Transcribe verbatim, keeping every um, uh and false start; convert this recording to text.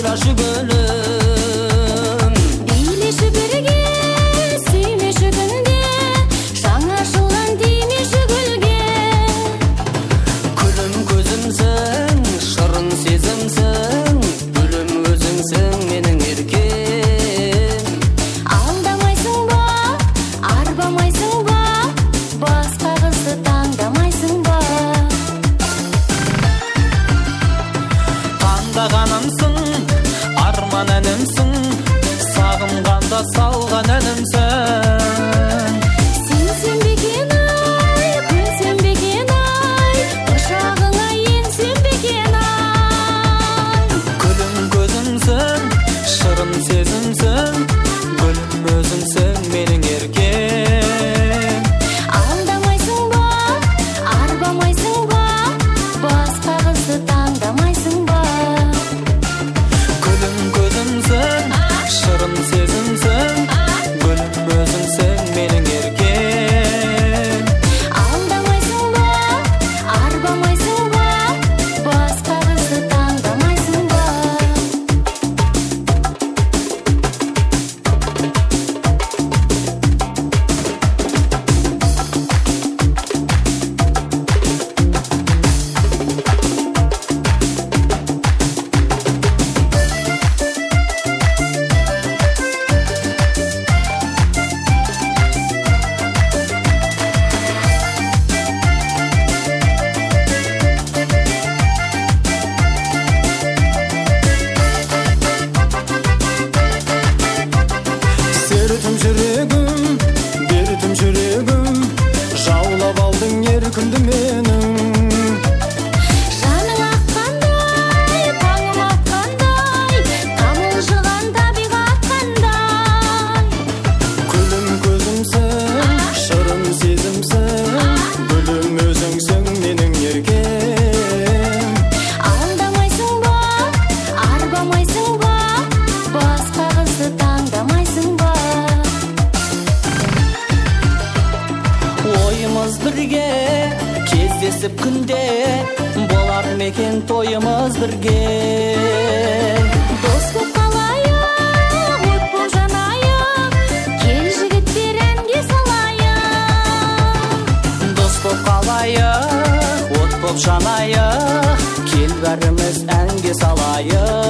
жашы гөлүм. Бийлеши бирге, сүймеши күнге, жаңашылган тиймеши гүлге. Күлүм көзүмсүң, шырын сезимсиң, гүлүм өзүңсүң менин эркем. Алдамайсыңба, арбамайсыңба, башка кызды тандамайсыңба. Таңдаганымсың, арман әнімсің, сағынғанда салған әнімсің. Сен сенбеген ай, күн сенбеген ай, құшағыңа енсем бекен ай. Күлім көзімсің, шырын сезімсің, гүлім өзіңсің менің еркем. Алдамайсыңба, арбамайсыңба, басқа қызды таңдамайсыңба. Күлім көзімсің, шырын сезімсің, гүлім өзіңсің менің еркем. Алдамайсыңба, арбамайсыңба, басқа қызды таңдамайсыңба. Сердім жүрегім, бердім жүрегім, жаулап алдың еркімді менің. Жаның аққандай, таңым атқандай, тамылжыған табиғат қандай. Күлім көзімсің, шырын сезімсің, гүлім өзіңсің менің еркем. Алдамайсыңба, арбамайсыңба, басқа қызды таңдамайсыңба. Ойымыз бірге, кездесіп күнде, болар мекен тойымыз бірге. Дос боп қалайық, от боп жанайық, кел жігіттер әнге салайық. Дос боп қалайық, от боп жанайық, кел бәріміз әнге салайық.